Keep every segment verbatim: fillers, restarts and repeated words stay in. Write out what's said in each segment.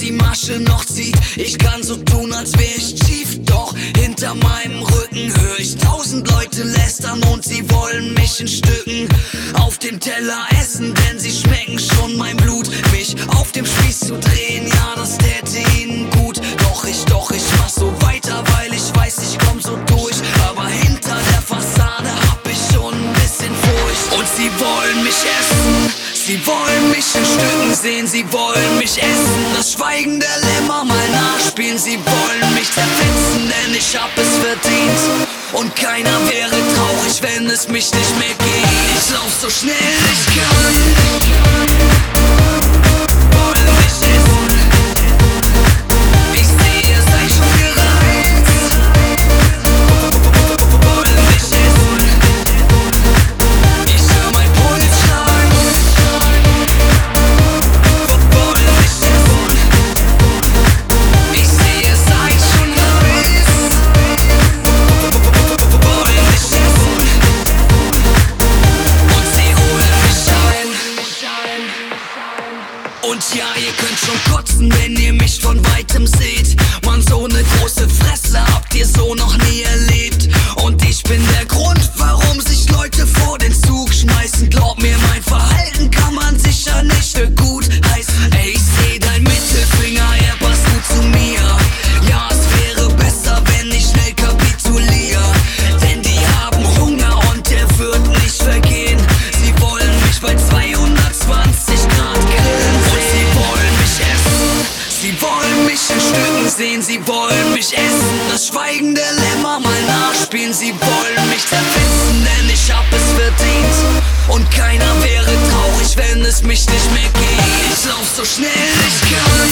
die Masche noch zieht. Ich kann so tun, als wär ich Chief, doch hinter meinem Rücken hör ich tausend Leute lästern und sie wollen mich in Stücken auf dem Teller essen, denn sie schmecken schon mein Blut. Mich auf dem Spieß zu drehen, ja, das täte ihnen gut. Doch ich, doch ich mach so weiter, weil ich weiß, ich komm so durch. Aber hinter der Fassade hab ich schon ein bisschen Furcht. Und sie wollen mich essen, sie wollen mich in Stücken sehen, sie wollen mich essen. Das Schweigen der Lämmer mal nachspielen, sie wollen mich zerfetzen, denn ich hab es verdient. Und keiner wäre traurig, wenn es mich nicht mehr gibt. Ich lauf so schnell ich kann, wollen mich essen. Ich seh, ihr seid schon gereizt, wollen mich essen. Ich hör mein Puls schlagen, wollen mich essen. Ich seh, ihr seid schon heiß, wollen mich essen. Und sie holen mich ein. Und ja, ihr könnt schon kotzen, wenn ihr mich von weitem seht. Mann, so ne große Fresse habt ihr so noch nie erlebt. Und ich bin der Grund, warum sich Leute vor den Zug schmeißen. Glaub mir, mein Verhalten kann man sicher nicht für gut heißen. Ey, ich seh dein Mittelfinger, er passt gut zu mir. Ja, es wäre besser, wenn ich schnell kapituliere, denn die haben Hunger und der wird nicht vergehen. Sie wollen mich bei zweihundertzwanzig Grad grillen sehen. Und sie wollen mich essen, sie wollen mich in Stücken sehen, sie wollen mich essen. Das Schweigen der Lämmer mal nachspielen, sie wollen mich zerfetzen, denn ich hab es verdient. Und keiner wäre traurig, wenn es mich nicht mehr gibt. Ich lauf so schnell ich kann,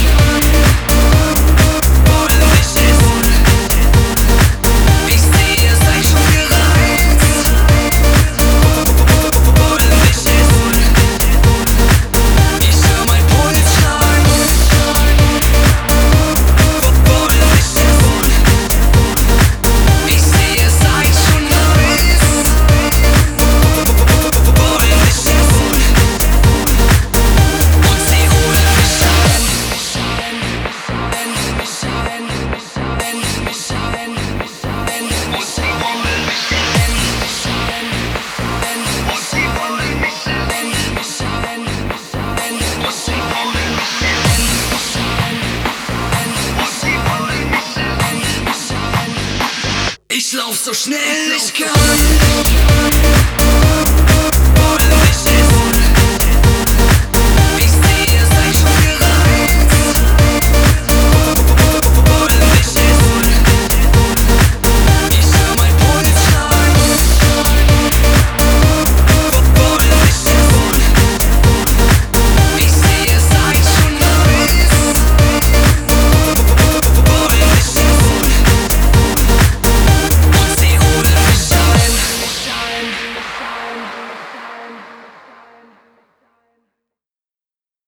wollen mich essen. Ich seh, ihr seid schon gereizt, wollen mich essen. Ich hör mein Puls schlagen, wollen mich essen. Ich seh, ihr seid schon heiß, wollen mich essen. Und sie holen mich ein, wenn mich ein, wenn mich ein, wenn und sie wollen mich ein, wenn und sie wollen mich ein, wenn und sie wollen mich ein, und sie wollen mich ein. Ich lauf so schnell ich kann.